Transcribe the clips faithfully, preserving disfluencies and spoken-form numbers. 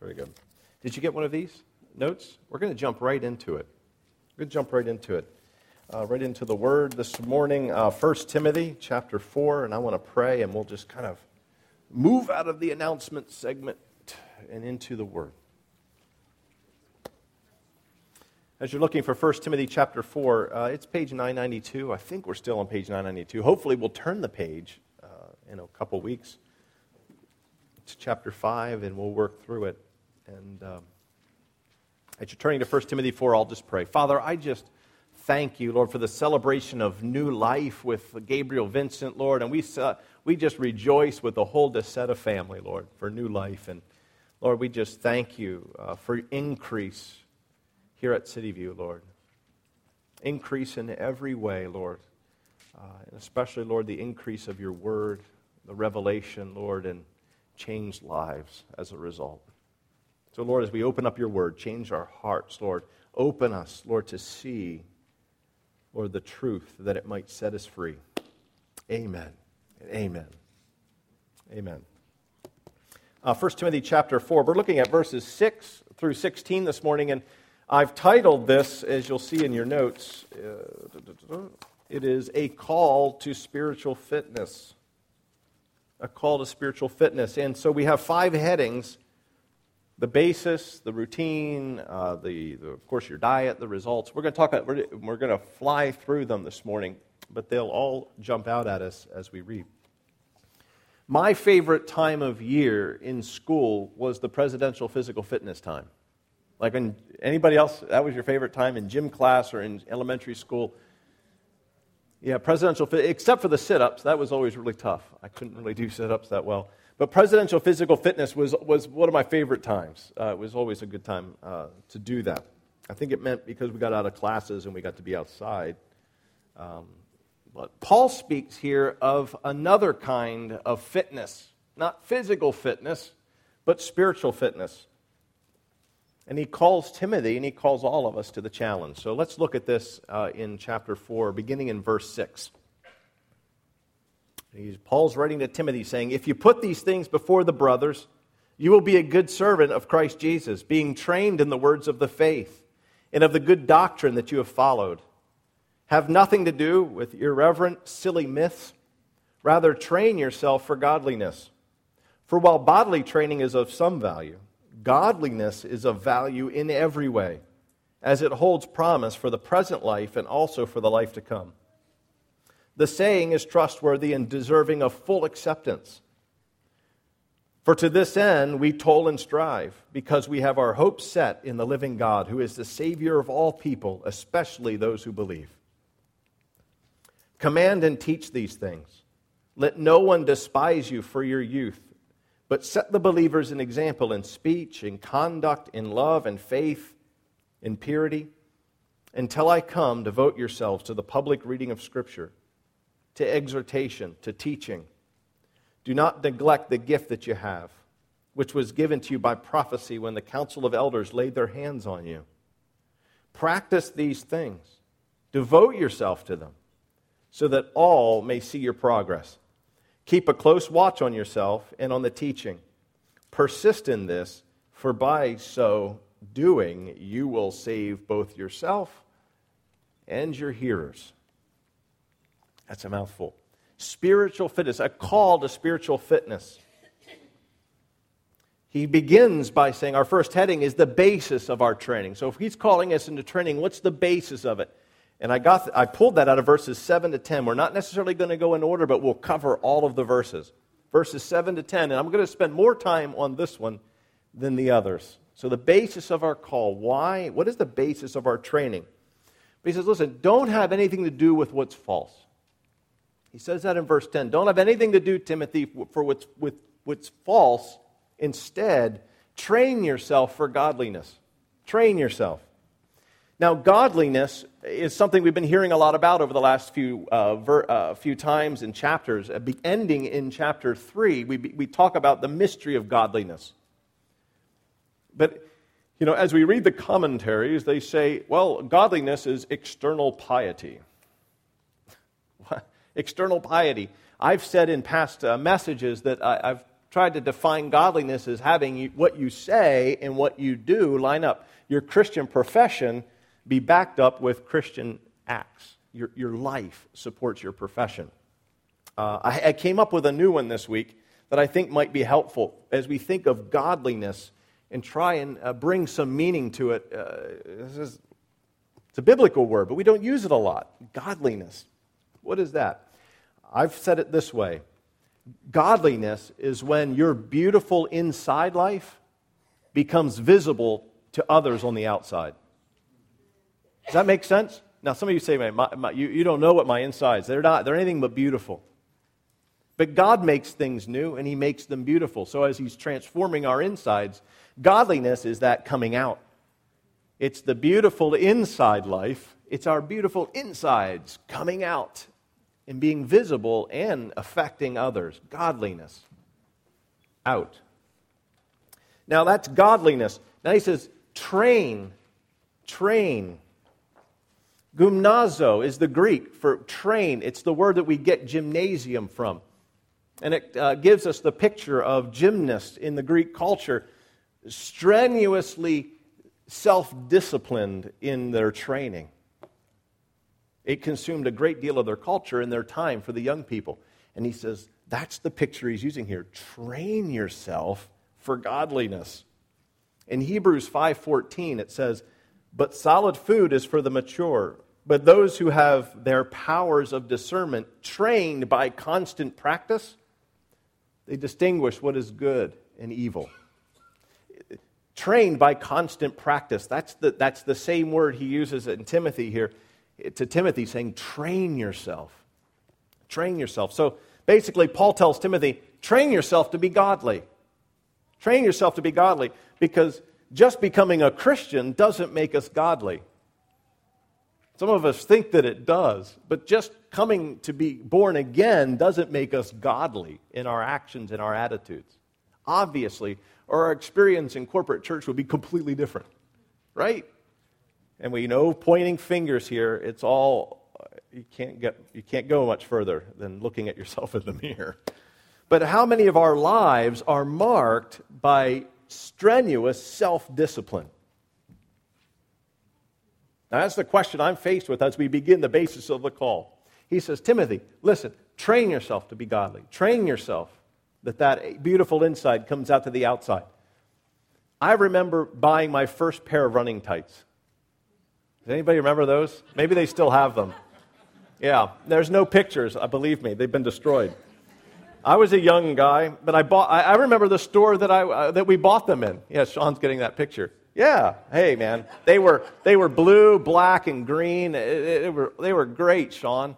Very good. Did you get one of these notes? We're going to jump right into it. We're going to jump right into it. Uh, right into the Word this morning, uh, First Timothy chapter four, and I want to pray, and we'll just kind of move out of the announcement segment and into the Word. As you're looking for First Timothy chapter four, uh, it's page nine ninety-two. I think we're still on page nine ninety-two. Hopefully we'll turn the page uh, in a couple weeks to chapter five, and we'll work through it. And um, as you're turning to First Timothy four, I'll just pray. Father, I just thank you, Lord, for the celebration of new life with Gabriel Vincent, Lord. And we uh, we just rejoice with the whole DeSeta family, Lord, for new life. And Lord, we just thank you uh, for increase here at City View, Lord. Increase in every way, Lord. Uh, and especially, Lord, the increase of your word, the revelation, Lord, and changed lives as a result. So, Lord, as we open up your word, change our hearts, Lord. Open us, Lord, to see, Lord, the truth that it might set us free. Amen. Amen. Amen. Uh, First Timothy chapter four, we're looking at verses six through sixteen this morning, and I've titled this, as you'll see in your notes, uh, it is A Call to Spiritual Fitness. A call to spiritual fitness. And so we have five headings: the basis, the routine, uh, the, the of course your diet, the results. We're going to talk about, we're, we're going to fly through them this morning, but they'll all jump out at us as we read. My favorite time of year in school was the presidential physical fitness time. Like when anybody else, that was your favorite time in gym class or in elementary school? Yeah, presidential, except for the sit-ups, that was always really tough. I couldn't really do sit-ups that well. But presidential physical fitness was, was one of my favorite times. Uh, it was always a good time uh, to do that. I think it meant because we got out of classes and we got to be outside. Um, but Paul speaks here of another kind of fitness, not physical fitness, but spiritual fitness. And he calls Timothy, and he calls all of us to the challenge. So let's look at this uh, in chapter four, beginning in verse six. He's, Paul's writing to Timothy saying, "If you put these things before the brothers, you will be a good servant of Christ Jesus, being trained in the words of the faith and of the good doctrine that you have followed. Have nothing to do with irreverent, silly myths. Rather, train yourself for godliness. For while bodily training is of some value, godliness is of value in every way, as it holds promise for the present life and also for the life to come. The saying is trustworthy and deserving of full acceptance. For to this end we toil and strive, because we have our hope set in the living God, who is the Savior of all people, especially those who believe. Command and teach these things. Let no one despise you for your youth, but set the believers an example in speech, in conduct, in love, and faith, in purity. Until I come, devote yourselves to the public reading of Scripture, to exhortation, to teaching. Do not neglect the gift that you have, which was given to you by prophecy when the council of elders laid their hands on you. Practice these things. Devote yourself to them, so that all may see your progress. Keep a close watch on yourself and on the teaching. Persist in this, for by so doing you will save both yourself and your hearers." That's a mouthful. Spiritual fitness, a call to spiritual fitness. He begins by saying our first heading is the basis of our training. So if he's calling us into training, what's the basis of it? And I got I pulled that out of verses seven to ten. We're not necessarily going to go in order, but we'll cover all of the verses. Verses seven to ten. And I'm going to spend more time on this one than the others. So the basis of our call. Why? What is the basis of our training? But he says, listen, don't have anything to do with what's false. He says that in verse ten. Don't have anything to do, Timothy, for what's, with what's false. Instead, train yourself for godliness. Train yourself. Now, godliness is something we've been hearing a lot about over the last few uh, ver, uh, few times in chapters. Uh, ending in chapter three, we, we talk about the mystery of godliness. But, you know, as we read the commentaries, they say, well, godliness is external piety. External piety. I've said in past uh, messages that I, I've tried to define godliness as having you, what you say and what you do line up. Your Christian profession be backed up with Christian acts. Your, your life supports your profession. Uh, I, I came up with a new one this week that I think might be helpful as we think of godliness and try and uh, bring some meaning to it. Uh, this is, it's a biblical word, but we don't use it a lot. Godliness. What is that? I've said it this way. Godliness is when your beautiful inside life becomes visible to others on the outside. Does that make sense? Now, some of you say, man, my, my, you, you don't know what my insides. They're not. They're anything but beautiful. But God makes things new, and He makes them beautiful. So as He's transforming our insides, godliness is that coming out. It's the beautiful inside life. It's our beautiful insides coming out and being visible and affecting others. Godliness. Out. Now, that's godliness. Now he says, train. Train. Gymnazo is the Greek for train. It's the word that we get gymnasium from. And it uh, gives us the picture of gymnasts in the Greek culture strenuously self-disciplined in their training. It consumed a great deal of their culture and their time for the young people. And he says, that's the picture he's using here. Train yourself for godliness. In Hebrews five fourteen, it says, but solid food is for the mature, but those who have their powers of discernment trained by constant practice, they distinguish what is good and evil. Trained by constant practice. That's the, that's the same word he uses in Timothy here. To Timothy, saying, train yourself. Train yourself. So basically, Paul tells Timothy, train yourself to be godly. Train yourself to be godly, because just becoming a Christian doesn't make us godly. Some of us think that it does, but just coming to be born again doesn't make us godly in our actions and our attitudes. Obviously, or our experience in corporate church would be completely different, right? And we know, pointing fingers here, it's all, you can't get, you can't go much further than looking at yourself in the mirror. But how many of our lives are marked by strenuous self-discipline? Now, that's the question I'm faced with as we begin the basis of the call. He says, Timothy, listen, train yourself to be godly. Train yourself that that beautiful inside comes out to the outside. I remember buying my first pair of running tights. Does anybody remember those? Maybe they still have them. Yeah, there's no pictures, uh, believe me. They've been destroyed. I was a young guy, but I bought. I, I remember the store that I uh, that we bought them in. Yeah, Sean's getting that picture. Yeah, hey man, they were they were blue, black, and green. It, it, it were they were great, Sean.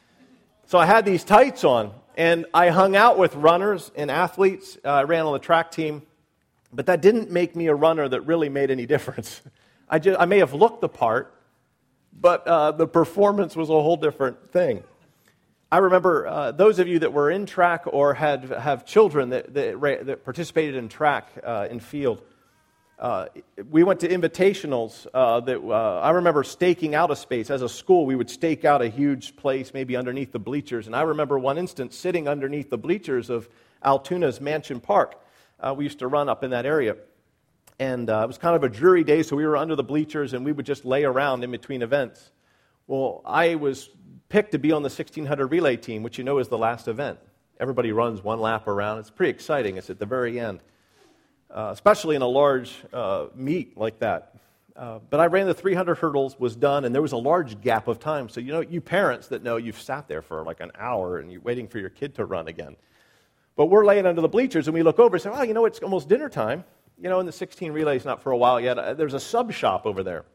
So I had these tights on, and I hung out with runners and athletes. Uh, I ran on the track team, but that didn't make me a runner that really made any difference. I just I may have looked the part, but uh, the performance was a whole different thing. I remember uh, those of you that were in track or had have children that that, that participated in track uh, in field. Uh, we went to invitationals. Uh, that uh, I remember staking out a space as a school. We would stake out a huge place, maybe underneath the bleachers. And I remember one instance sitting underneath the bleachers of Altoona's Mansion Park. Uh, we used to run up in that area. And uh, it was kind of a dreary day, so we were under the bleachers, and we would just lay around in between events. Well, I was picked to be on the sixteen hundred relay team, which you know is the last event. Everybody runs one lap around. It's pretty exciting. It's at the very end, uh, especially in a large uh, meet like that. Uh, but I ran the three hundred hurdles, was done, and there was a large gap of time. So, you know, you parents that know you've sat there for like an hour and you're waiting for your kid to run again. But we're laying under the bleachers, and we look over and say, oh, you know, it's almost dinner time. You know, in the sixteen relay's not for a while yet. There's a sub shop over there.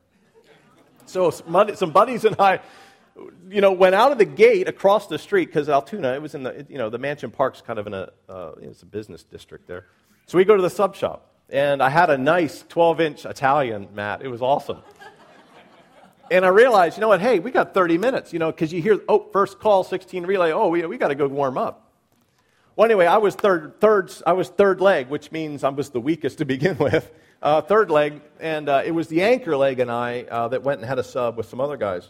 So some buddies and I, you know, went out of the gate across the street because Altoona, it was in the, you know, the Mansion Park's kind of in a, uh, it's a business district there. So we go to the sub shop, and I had a nice twelve-inch Italian mat. It was awesome. And I realized, you know what, hey, we got thirty minutes, you know, because you hear, oh, first call, sixteen relay, oh, we we got to go warm up. Well, anyway, I was third, third, I was third leg, which means I was the weakest to begin with. Uh, third leg, and uh, it was the anchor leg and I uh, that went and had a sub with some other guys.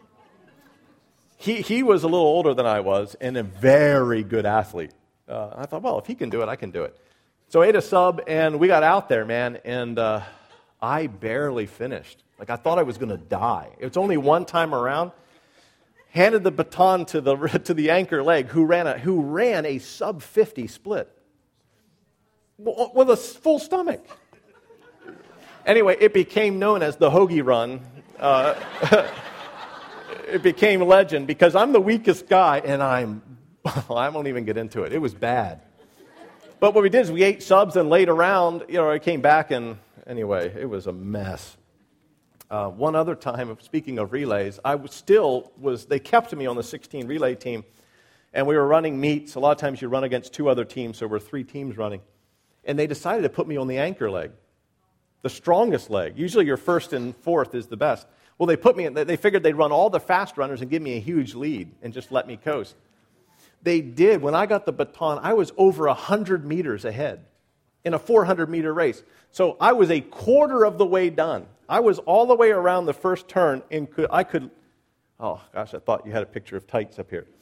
He he was a little older than I was and a very good athlete. Uh, I thought, well, if he can do it, I can do it. So I ate a sub, and we got out there, man, and uh, I barely finished. Like, I thought I was going to die. It was only one time around. Handed the baton to the to the anchor leg, who ran a who ran a sub fifty split with a full stomach. Anyway, it became known as the Hoagie Run. Uh, it became legend because I'm the weakest guy, and I'm I won't even get into it. It was bad. But what we did is we ate subs and laid around. You know, I came back, and anyway, it was a mess. Uh, one other time, speaking of relays, I was still was, they kept me on the sixteen relay team, and we were running meets. A lot of times you run against two other teams, so we're three teams running. And they decided to put me on the anchor leg, the strongest leg. Usually your first and fourth is the best. Well, they put me in, they figured they'd run all the fast runners and give me a huge lead and just let me coast. They did. When I got the baton, I was over one hundred meters ahead in a four hundred meter race. So I was a quarter of the way done. I was all the way around the first turn, and could, I could, oh gosh, I thought you had a picture of tights up here.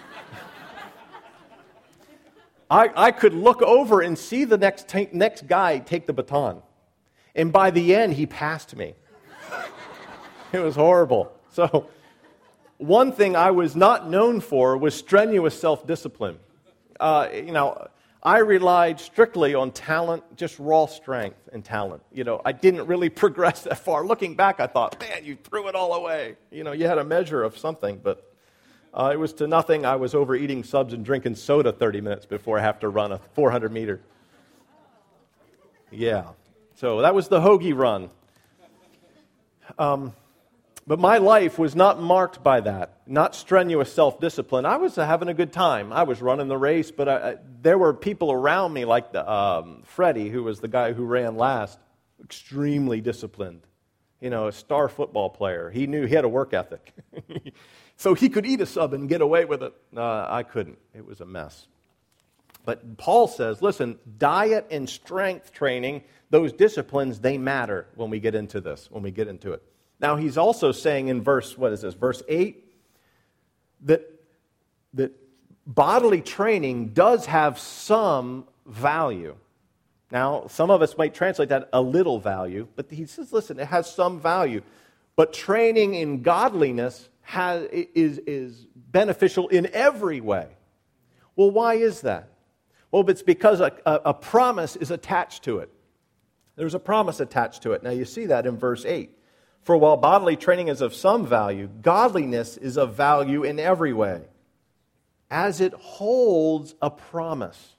I, I could look over and see the next, t- next guy take the baton. And by the end, he passed me. It was horrible. So one thing I was not known for was strenuous self-discipline. Uh, you know, I relied strictly on talent, just raw strength and talent. You know, I didn't really progress that far. Looking back, I thought, man, you threw it all away. You know, you had a measure of something, but uh, it was to nothing. I was overeating subs and drinking soda thirty minutes before I have to run a four hundred meter. Yeah, so that was the Hoagie Run. Um, but my life was not marked by that, not strenuous self-discipline. I was having a good time. I was running the race, but I, I, there were people around me, like the um, Freddie, who was the guy who ran last, extremely disciplined. You know, a star football player. He knew he had a work ethic. So he could eat a sub and get away with it. Uh, I couldn't. It was a mess. But Paul says, listen, diet and strength training, those disciplines, they matter when we get into this, when we get into it. Now, he's also saying in verse, what is this, verse eight, that, that bodily training does have some value. Now, some of us might translate that a little value, but he says, listen, it has some value. But training in godliness has, is, is beneficial in every way. Well, why is that? Well, it's because a, a, a promise is attached to it. There's a promise attached to it. Now, you see that in verse eight. For while bodily training is of some value, godliness is of value in every way, as it holds a promise.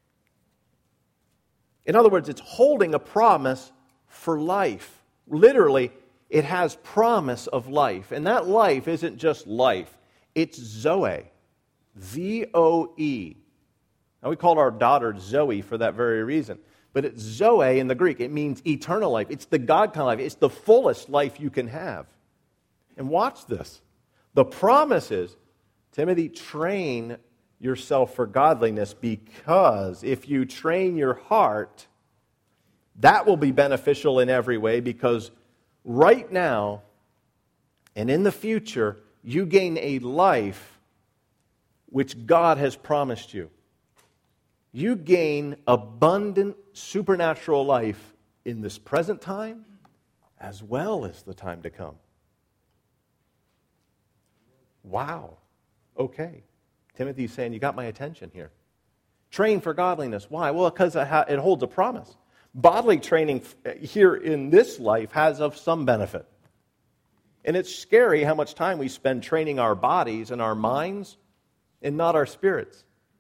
In other words, it's holding a promise for life. Literally, it has promise of life. And that life isn't just life. It's Zoe. Z O E. Now, we call our daughter Zoe for that very reason. But it's Zoe in the Greek. It means eternal life. It's the God kind of life. It's the fullest life you can have. And watch this. The promise is, Timothy, train yourself for godliness, because if you train your heart, that will be beneficial in every way, because right now and in the future, you gain a life which God has promised you. You gain abundant supernatural life in this present time as well as the time to come. Wow. Okay. Timothy's saying, you got my attention here. Train for godliness. Why? Well, because it holds a promise. Bodily training here in this life has of some benefit. And it's scary how much time we spend training our bodies and our minds and not our spirits.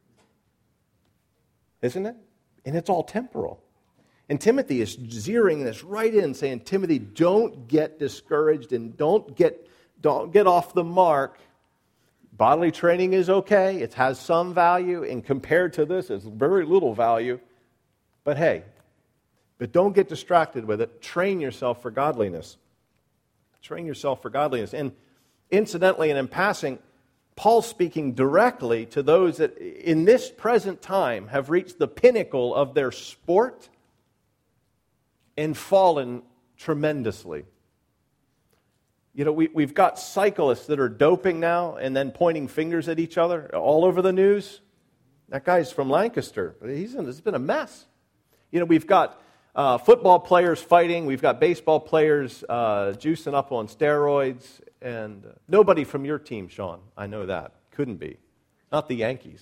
Isn't it? And it's all temporal. And Timothy is zeroing this right in, saying, Timothy, don't get discouraged and don't get, don't get off the mark. Bodily training is okay. It has some value, and compared to this, it's very little value. But hey, but don't get distracted with it. Train yourself for godliness. Train yourself for godliness. And incidentally and in passing, Paul's speaking directly to those that in this present time have reached the pinnacle of their sport and fallen tremendously. You know, we, we've got cyclists that are doping now and then pointing fingers at each other all over the news. That guy's from Lancaster. He's in, it's been a mess. You know, we've got uh, football players fighting, we've got baseball players uh, juicing up on steroids, and uh, nobody from your team, Sean, I know that. Couldn't be. Not the Yankees.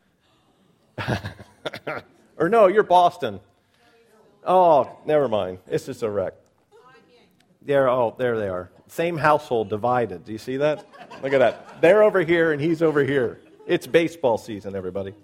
Or no, you're Boston. Oh, never mind. It's just a wreck. There, oh, there they are. Same household divided. Do you see that? Look at that. They're over here and he's over here. It's baseball season, everybody.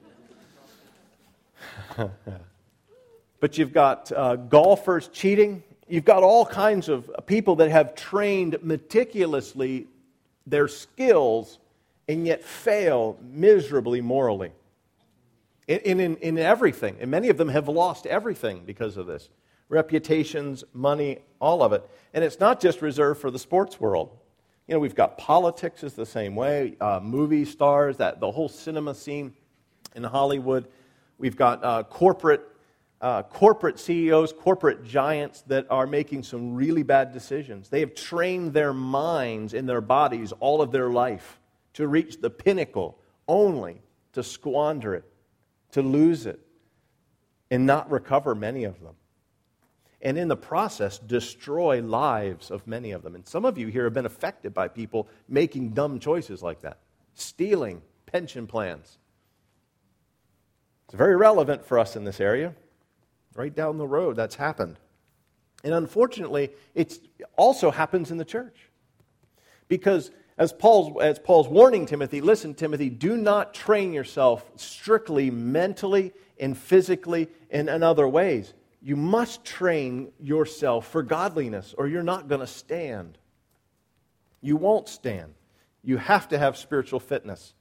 But you've got uh, golfers cheating. You've got all kinds of people that have trained meticulously their skills and yet fail miserably morally. In, in, in everything. And many of them have lost everything because of this. Reputations, money, all of it. And it's not just reserved for the sports world. You know, we've got politics is the same way, uh, movie stars, that the whole cinema scene in Hollywood. We've got uh, corporate uh, corporate C E Os, corporate giants that are making some really bad decisions. They have trained their minds and their bodies all of their life to reach the pinnacle, only to squander it, to lose it, and not recover many of them. And in the process, destroy lives of many of them. And some of you here have been affected by people making dumb choices like that. Stealing pension plans. It's very relevant for us in this area. Right down the road, that's happened. And unfortunately, it also happens in the church. Because as Paul's, as Paul's warning Timothy, listen, Timothy, do not train yourself strictly mentally and physically and in other ways. You must train yourself for godliness, or you're not going to stand. You won't stand. You have to have spiritual fitness.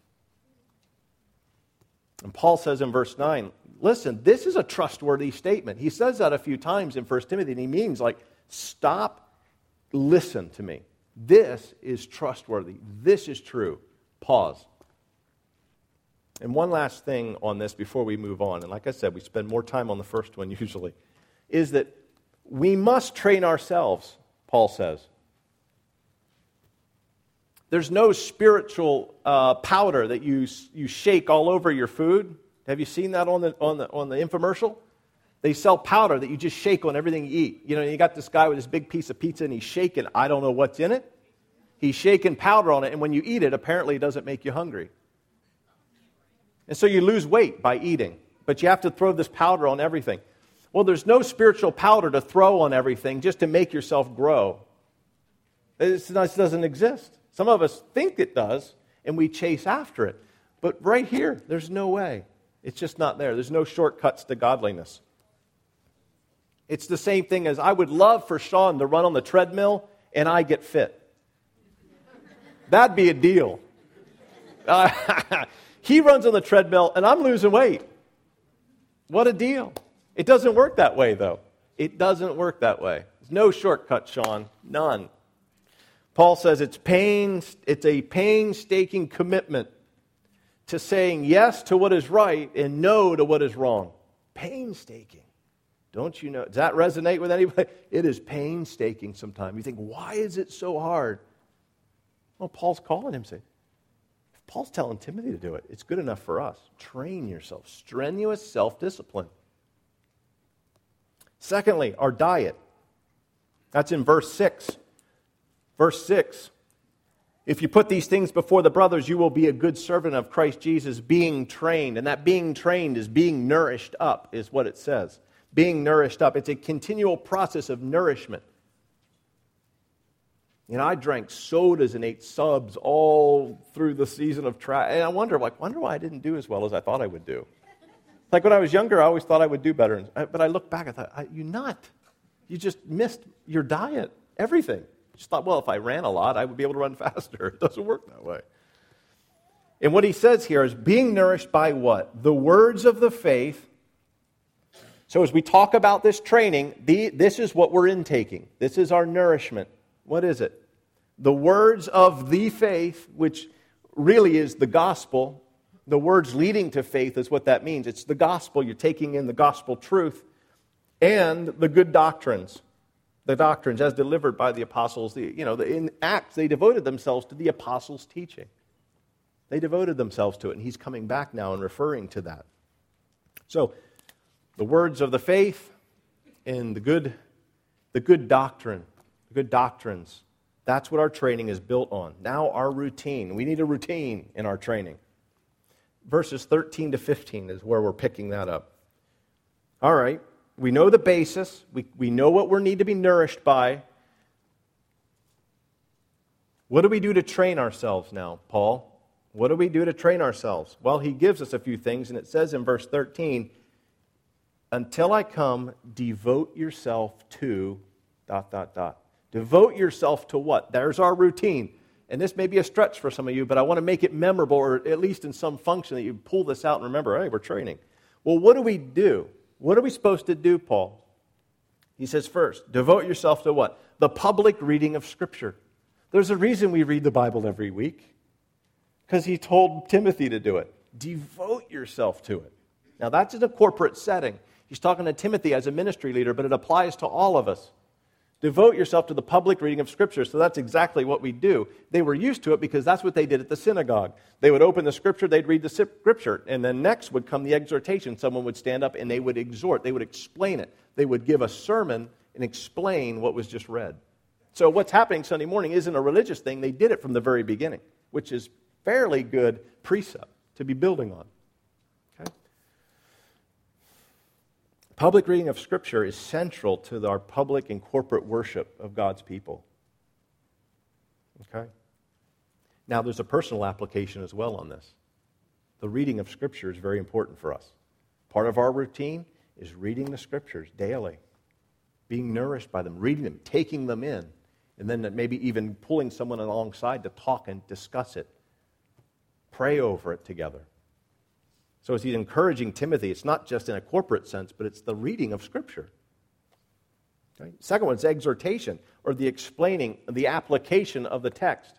And Paul says in verse nine, listen, this is a trustworthy statement. He says that a few times in First Timothy, and he means like, stop, listen to me. This is trustworthy. This is true. Pause. And one last thing on this before we move on, and like I said, we spend more time on the first one usually, is that we must train ourselves, Paul says. There's no spiritual uh, powder that you you shake all over your food. Have you seen that on the on the on the infomercial? They sell powder that you just shake on everything you eat. You know, you got this guy with this big piece of pizza and he's shaking. I don't know what's in it. He's shaking powder on it, and when you eat it, apparently it doesn't make you hungry. And so you lose weight by eating, but you have to throw this powder on everything. Well, there's no spiritual powder to throw on everything just to make yourself grow. It doesn't exist. Some of us think it does, and we chase after it. But right here, there's no way. It's just not there. There's no shortcuts to godliness. It's the same thing as I would love for Sean to run on the treadmill and I get fit. That'd be a deal. Uh, he runs on the treadmill and I'm losing weight. What a deal. It doesn't work that way, though. It doesn't work that way. There's no shortcut, Sean. None. Paul says it's pain, it's a painstaking commitment to saying yes to what is right and no to what is wrong. Painstaking. Don't you know? Does that resonate with anybody? It is painstaking sometimes. You think, why is it so hard? Well, Paul's calling him, saying, if Paul's telling Timothy to do it, it's good enough for us. Train yourself. Strenuous self-discipline. Secondly, our diet. That's in verse six. Verse six. If you put these things before the brothers, you will be a good servant of Christ Jesus, being trained. And that being trained is being nourished up, is what it says. Being nourished up. It's a continual process of nourishment. You know, I drank sodas and ate subs all through the season of track. And I wonder, like, wonder why I didn't do as well as I thought I would do. Like when I was younger, I always thought I would do better. But I look back, I thought, you nut. You just missed your diet, everything. Just thought, well, if I ran a lot, I would be able to run faster. It doesn't work that way. And what he says here is being nourished by what? The words of the faith. So as we talk about this training, the, this is what we're intaking. This is our nourishment. What is it? The words of the faith, which really is the gospel. The words leading to faith is what that means. It's the gospel. You're taking in the gospel truth. And the good doctrines. The doctrines as delivered by the apostles. The, you know, the, in Acts, they devoted themselves to the apostles' teaching. They devoted themselves to it. And he's coming back now and referring to that. So, the words of the faith and the good, the good doctrine, the good doctrines. That's what our training is built on. Now our routine. We need a routine in our training. Verses thirteen to fifteen is where we're picking that up. All right, we know the basis. We, we know what we need to be nourished by. What do we do to train ourselves now, Paul? What do we do to train ourselves? Well, he gives us a few things, and it says in verse thirteen, until I come, devote yourself to, dot, dot, dot. Devote yourself to what? There's our routine. And this may be a stretch for some of you, but I want to make it memorable, or at least in some function that you pull this out and remember, hey, we're training. Well, what do we do? What are we supposed to do, Paul? He says first, devote yourself to what? The public reading of Scripture. There's a reason we read the Bible every week, because he told Timothy to do it. Devote yourself to it. Now, that's in a corporate setting. He's talking to Timothy as a ministry leader, but it applies to all of us. Devote yourself to the public reading of Scripture. So that's exactly what we do. They were used to it because that's what they did at the synagogue. They would open the Scripture, they'd read the Scripture, and then next would come the exhortation. Someone would stand up and they would exhort. They would explain it. They would give a sermon and explain what was just read. So what's happening Sunday morning isn't a religious thing. They did it from the very beginning, which is fairly good precept to be building on. Okay? Public reading of Scripture is central to our public and corporate worship of God's people. Okay? Now, there's a personal application as well on this. The reading of Scripture is very important for us. Part of our routine is reading the Scriptures daily, being nourished by them, reading them, taking them in, and then maybe even pulling someone alongside to talk and discuss it, pray over it together. So as he's encouraging Timothy, it's not just in a corporate sense, but it's the reading of Scripture. Okay? Second one is exhortation, or the explaining, the application of the text.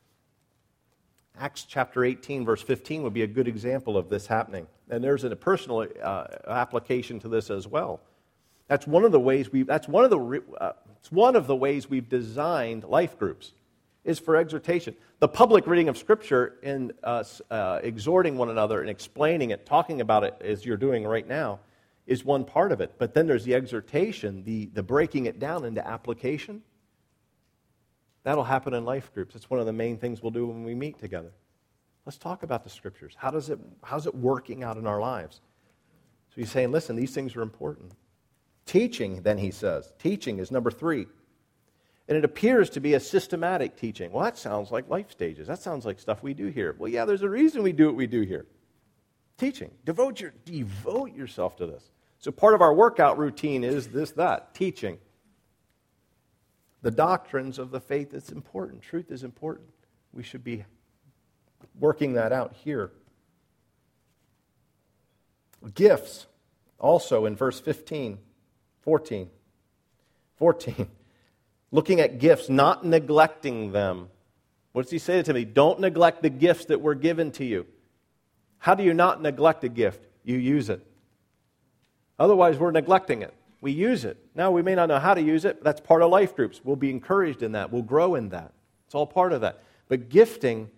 Acts chapter eighteen, verse fifteen would be a good example of this happening. And there's a personal uh, application to this as well. That's one of the ways we. That's one of the. Uh, it's one of the ways we've designed life groups, is for exhortation. The public reading of Scripture and uh, uh, exhorting one another and explaining it, talking about it as you're doing right now, is one part of it. But then there's the exhortation, the, the breaking it down into application. That'll happen in life groups. It's one of the main things we'll do when we meet together. Let's talk about the Scriptures. How does it, how's it working out in our lives? So he's saying, listen, these things are important. Teaching, then he says. Teaching is number three. And it appears to be a systematic teaching. Well, that sounds like life stages. That sounds like stuff we do here. Well, yeah, there's a reason we do what we do here. Teaching. Devote your devote yourself to this. So part of our workout routine is this, that, teaching. The doctrines of the faith is important. Truth is important. We should be working that out here. Gifts, also in verse fifteen, fourteen. fourteen. Looking at gifts, not neglecting them. What does he say to me? Don't neglect the gifts that were given to you. How do you not neglect a gift? You use it. Otherwise, we're neglecting it. We use it. Now, we may not know how to use it, but that's part of life groups. We'll be encouraged in that. We'll grow in that. It's all part of that. But gifting,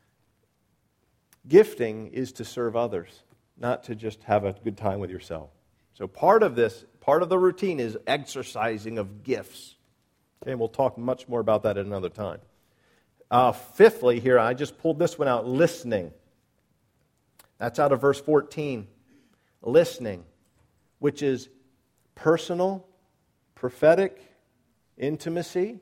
gifting is to serve others, not to just have a good time with yourself. So part of this, part of the routine is exercising of gifts. Okay, and we'll talk much more about that at another time. Uh, fifthly, here, I just pulled this one out, listening. That's out of verse fourteen. Listening, which is personal, prophetic intimacy.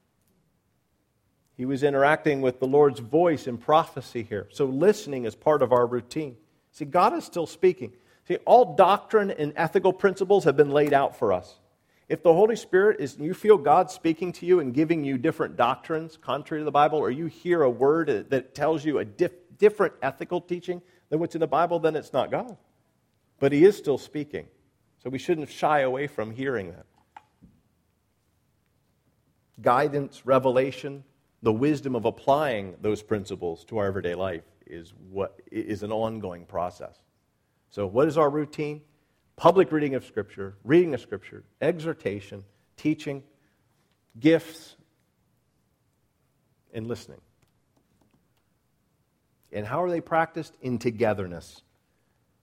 He was interacting with the Lord's voice in prophecy here. So listening is part of our routine. See, God is still speaking. See, all doctrine and ethical principles have been laid out for us. If the Holy Spirit is, you feel God speaking to you and giving you different doctrines contrary to the Bible, or you hear a word that tells you a diff, different ethical teaching than what's in the Bible, then it's not God. But He is still speaking. So we shouldn't shy away from hearing that. Guidance, revelation, the wisdom of applying those principles to our everyday life is what is an ongoing process. So what is our routine? Public reading of Scripture, reading of Scripture, exhortation, teaching, gifts, and listening. And how are they practiced? In togetherness.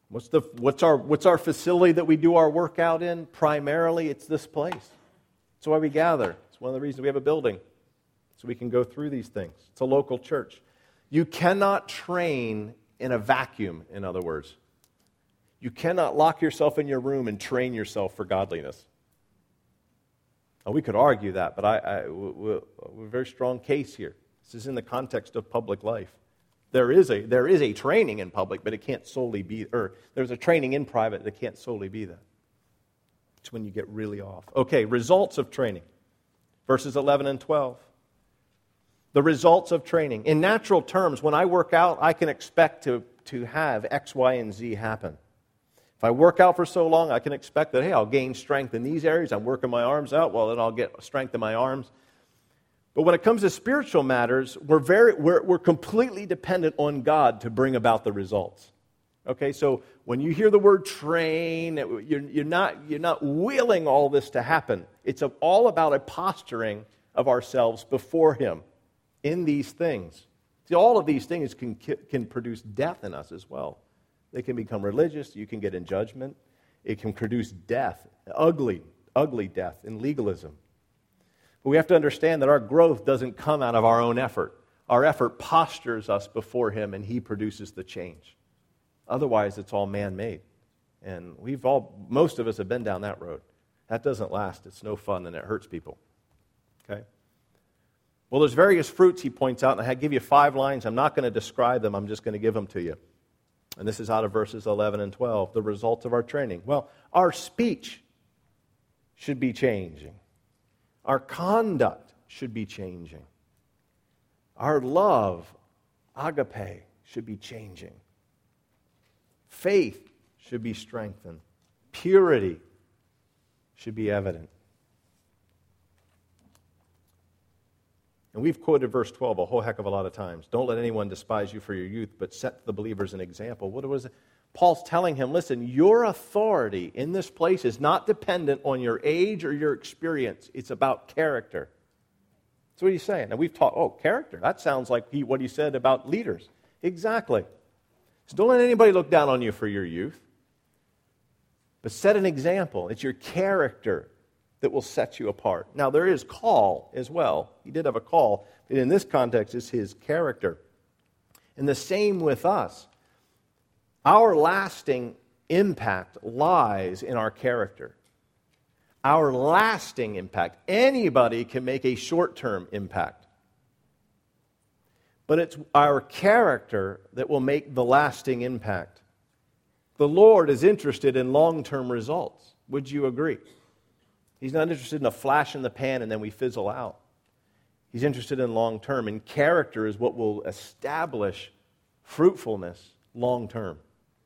What's the what's our what's our facility that we do our workout in? Primarily, it's this place. It's why we gather. It's one of the reasons we have a building, so we can go through these things. It's a local church. You cannot train in a vacuum, in other words. You cannot lock yourself in your room and train yourself for godliness. Now, we could argue that, but I, I, we're a very strong case here. This is in the context of public life. There is a there is a training in public, but it can't solely be, or there's a training in private that can't solely be that. It's when you get really off. Okay, results of training. Verses eleven and twelve. The results of training. In natural terms, when I work out, I can expect to, to have X, Y, and Z happen. If I work out for so long, I can expect that, hey, I'll gain strength in these areas. I'm working my arms out, well, then I'll get strength in my arms. But when it comes to spiritual matters, we're very we're, we're completely dependent on God to bring about the results. Okay, so when you hear the word train, you're, you're not you're not willing all this to happen. It's all about a posturing of ourselves before Him in these things. See, all of these things can can produce death in us as well. They can become religious. You can get in judgment. It can produce death, ugly, ugly death in legalism. But we have to understand that our growth doesn't come out of our own effort. Our effort postures us before Him, and He produces the change. Otherwise, it's all man-made. And we've all, most of us have been down that road. That doesn't last. It's no fun, and it hurts people. Okay? Well, there's various fruits he points out, and I give you five lines. I'm not going to describe them. I'm just going to give them to you. And this is out of verses eleven and twelve, the results of our training. Well, our speech should be changing. Our conduct should be changing. Our love, agape, should be changing. Faith should be strengthened. Purity should be evident. And we've quoted verse twelve a whole heck of a lot of times. Don't let anyone despise you for your youth, but set the believers an example. What was it? Paul's telling him, listen, your authority in this place is not dependent on your age or your experience. It's about character. That's what he's saying. And we've taught, oh, character. That sounds like he, what he said about leaders. Exactly. So don't let anybody look down on you for your youth, but set an example. It's your character that will set you apart. Now, there is call as well. He did have a call, but in this context, it's his character. And the same with us. Our lasting impact lies in our character. Our lasting impact. Anybody can make a short-term impact. But it's our character that will make the lasting impact. The Lord is interested in long-term results. Would you agree? He's not interested in a flash in the pan and then we fizzle out. He's interested in long-term, and character is what will establish fruitfulness long-term.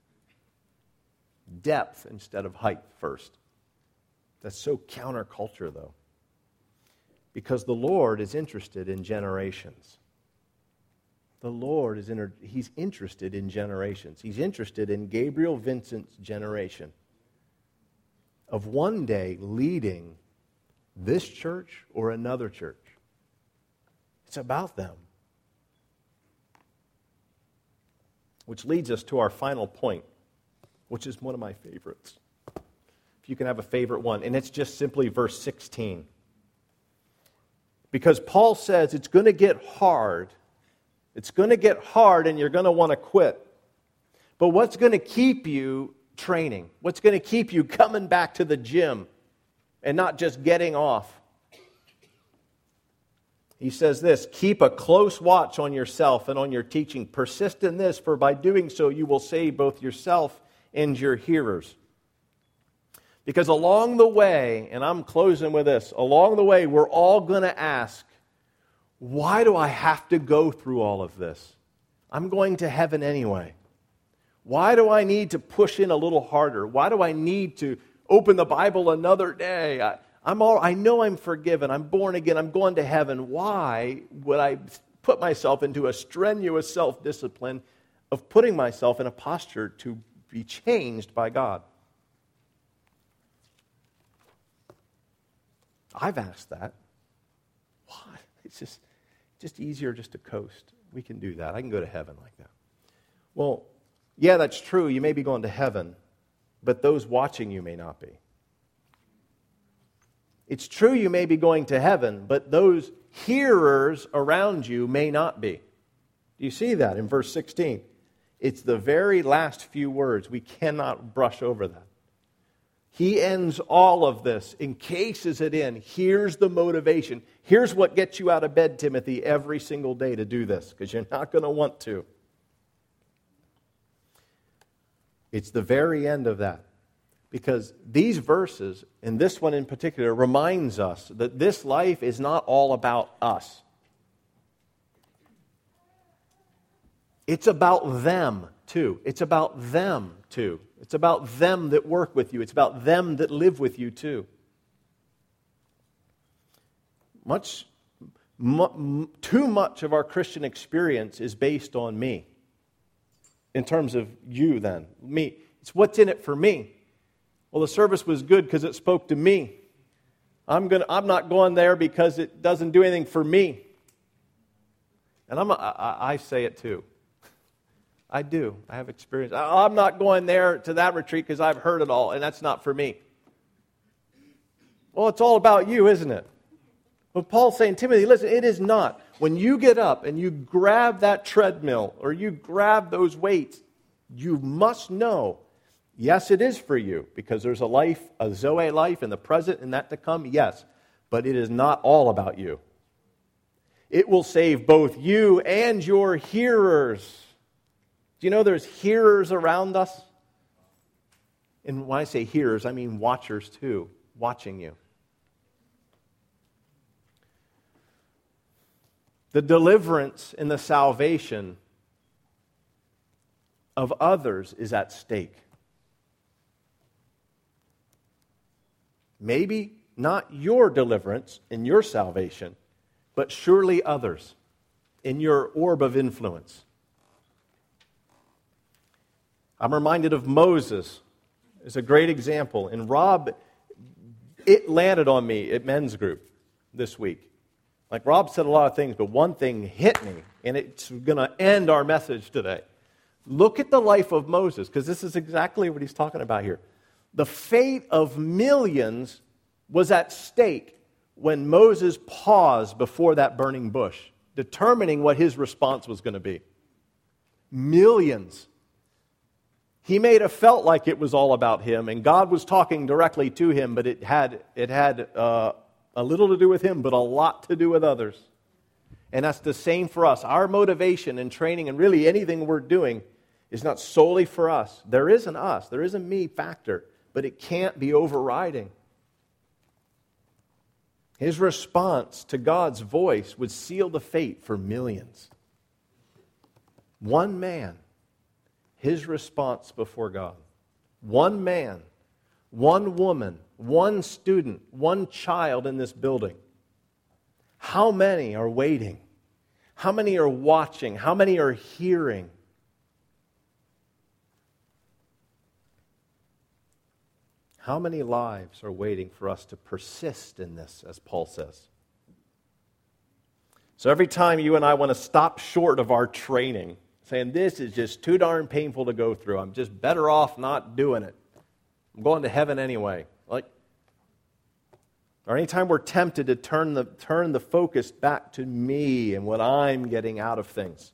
Depth instead of height first. That's so counterculture, though. Because the Lord is interested in generations. The Lord is inter- He's interested in generations. He's interested in Gabriel Vincent's generation of one day leading this church or another church. It's about them. Which leads us to our final point, which is one of my favorites. If you can have a favorite one, and it's just simply verse sixteen. Because Paul says it's going to get hard. It's going to get hard and you're going to want to quit. But what's going to keep you training? What's going to keep you coming back to the gym and not just getting off? He says this, keep a close watch on yourself and on your teaching. Persist in this, for by doing so you will save both yourself and your hearers. Because along the way, and I'm closing with this, along the way we're all going to ask, why do I have to go through all of this? I'm going to heaven anyway. Why do I need to push in a little harder? Why do I need to open the Bible another day? I, I'm all, I know I'm forgiven. I'm born again. I'm going to heaven. Why would I put myself into a strenuous self-discipline of putting myself in a posture to be changed by God? I've asked that. Why? It's just, just easier just to coast. We can do that. I can go to heaven like that. Well, Yeah, that's true. You may be going to heaven, but those watching you may not be. It's true you may be going to heaven, but those hearers around you may not be. Do you see that in verse sixteen? It's the very last few words. We cannot brush over that. He ends all of this, encases it in. Here's the motivation. Here's what gets you out of bed, Timothy, every single day to do this, because you're not going to want to. It's the very end of that. Because these verses, and this one in particular, reminds us that this life is not all about us. It's about them, too. It's about them, too. It's about them that work with you. It's about them that live with you, too. Much, mu- too much of our Christian experience is based on me. In terms of you, then. Me. It's what's in it for me. Well, the service was good because it spoke to me. I'm gonna. I'm not going there because it doesn't do anything for me. And I'm. A, I, I say it too. I do. I have experience. I, I'm not going there to that retreat because I've heard it all, and that's not for me. Well, it's all about you, isn't it? But Paul's saying, Timothy, listen, it is not. When you get up and you grab that treadmill or you grab those weights, you must know, yes, it is for you, because there's a life, a Zoe life in the present and that to come, yes, but it is not all about you. It will save both you and your hearers. Do you know there's hearers around us? And when I say hearers, I mean watchers too, watching you. The deliverance and the salvation of others is at stake. Maybe not your deliverance and your salvation, but surely others in your orb of influence. I'm reminded of Moses as a great example. And Rob, it landed on me at men's group this week. Like Rob said a lot of things, but one thing hit me, and it's going to end our message today. Look at the life of Moses, because this is exactly what he's talking about here. The fate of millions was at stake when Moses paused before that burning bush, determining what his response was going to be. Millions. He may have felt like it was all about him, and God was talking directly to him, but it had it had uh, a little to do with him, but a lot to do with others. And that's the same for us. Our motivation and training and really anything we're doing is not solely for us. There is an us, there is a me factor, but it can't be overriding. His response to God's voice would seal the fate for millions. One man, his response before God. One man, one woman, one student, one child in this building. How many are waiting? How many are watching? How many are hearing? How many lives are waiting for us to persist in this, as Paul says? So every time you and I want to stop short of our training, saying this is just too darn painful to go through, I'm just better off not doing it. I'm going to heaven anyway. Like, or anytime we're tempted to turn the turn the focus back to me and what I'm getting out of things.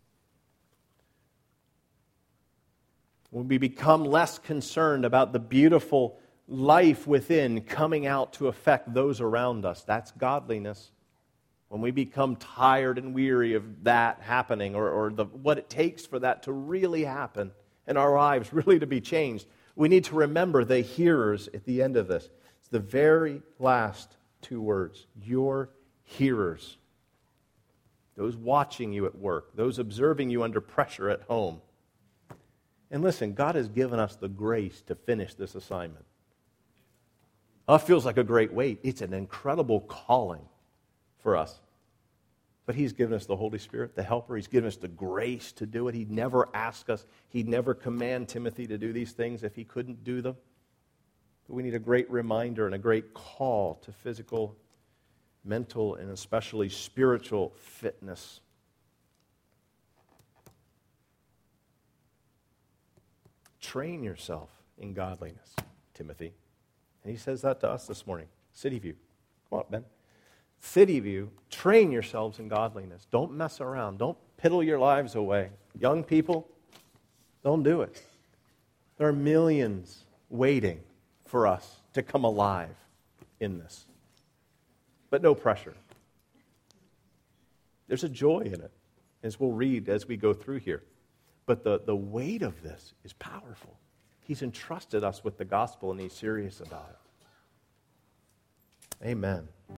When we become less concerned about the beautiful life within coming out to affect those around us, that's godliness. When we become tired and weary of that happening, or, or the, what it takes for that to really happen and our lives really to be changed, we need to remember the hearers at the end of this. It's the very last two words. Your hearers. Those watching you at work. Those observing you under pressure at home. And listen, God has given us the grace to finish this assignment. Oh, it feels like a great weight. It's an incredible calling for us. But He's given us the Holy Spirit, the Helper. He's given us the grace to do it. He'd never ask us. He'd never command Timothy to do these things if he couldn't do them. But we need a great reminder and a great call to physical, mental, and especially spiritual fitness. train yourself in godliness, Timothy. And he says that to us this morning. City View. Come on, Ben. City View, train yourselves in godliness. Don't mess around. Don't piddle your lives away. Young people, don't do it. There are millions waiting for us to come alive in this. But no pressure. There's a joy in it, as we'll read as we go through here. But the, the weight of this is powerful. He's entrusted us with the gospel, and he's serious about it. Amen.